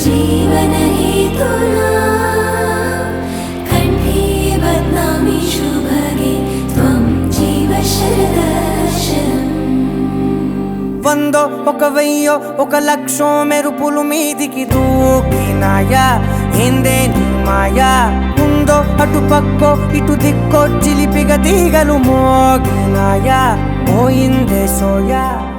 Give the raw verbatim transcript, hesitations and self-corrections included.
జీవన హేతునా కంఠే బధ్నామి శుభగే త్వం జీవ శరదర్శనం. వందో ఒక వెయ్యో ఒక లక్షో మెరుపులు మీదికి దూకినాయా ఏందే నీ మాయా. ఉందో అటు పక్కో ఇటు దిక్కో చిలిపిగ తీగలు మోగినాయా పోయిందే సోయా.